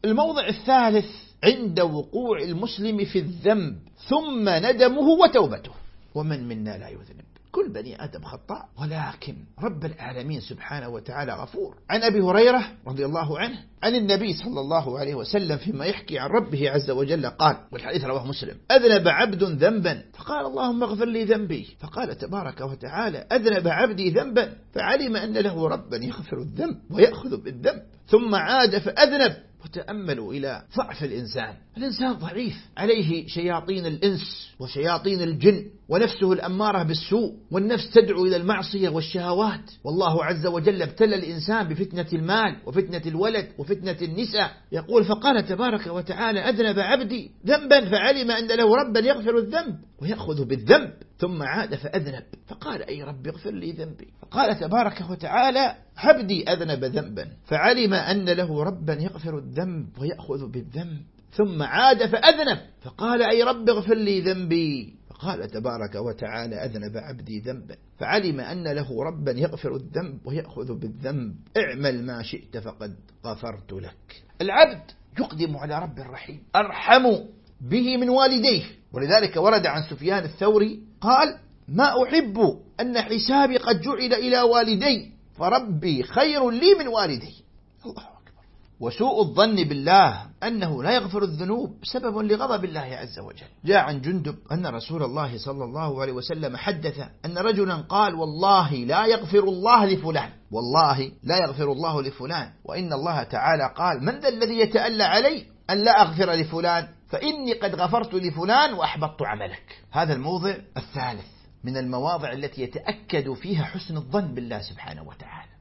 الموضع الثالث عند وقوع المسلم في الذنب ثم ندمه وتوبته. ومن منا لا يذنب؟ كل بني آدم خطاء، ولكن رب العالمين سبحانه وتعالى غفور. عن أبي هريرة رضي الله عنه عن النبي صلى الله عليه وسلم فيما يحكي عن ربه عز وجل قال، والحديث رواه مسلم: أذنب عبد ذنبا فقال اللهم اغفر لي ذنبي، فقال تبارك وتعالى: أذنب عبدي ذنبا فعلم أن له ربا يغفر الذنب ويأخذ بالذنب، ثم عاد فأذنب. وتأملوا إلى ضعف الإنسان ضعيف، عليه شياطين الإنس وشياطين الجن، ونفسه الأمارة بالسوء، والنفس تدعو إلى المعصية والشهوات. والله عز وجل ابتلى الإنسان بفتنة المال وفتنة الولد وفتنة النساء. يقول: فقال تبارك وتعالى: أذنب عبدي ذنبا فعلم أن له ربا يغفر الذنب ويأخذ بالذنب، ثم عاد فأذنب فقال: أي رب اغفر لي ذنبي. فقال تبارك وتعالى: عبدي أذنب ذنبا فعلم أن له ربا يغفر الذنب ويأخذ بالذنب، ثم عاد فأذنب فقال: أي رب اغفر لي ذنبي. فقال تبارك وتعالى: أذنب عبدي ذنبا فعلم أن له ربا يغفر الذنب ويأخذ بالذنب، اعمل ما شئت فقد غفرت لك. العبد يقدم على رب رحيم أرحم به من والديه، ولذلك ورد عن سفيان الثوري قال: ما أحب أن حسابي قد جعل إلى والدي فربي خير لي من والدي. الله أكبر. وسوء الظن بالله أنه لا يغفر الذنوب سبب لغضب الله عز وجل. جاء عن جندب أن رسول الله صلى الله عليه وسلم حدث أن رجلا قال: والله لا يغفر الله لفلان، والله لا يغفر الله لفلان، وإن الله تعالى قال: من ذا الذي يتألى علي أن لا أغفر لفلان فإني قد غفرت لفلان وأحبطت عملك. هذا الموضع الثالث من المواضع التي يتأكد فيها حسن الظن بالله سبحانه وتعالى.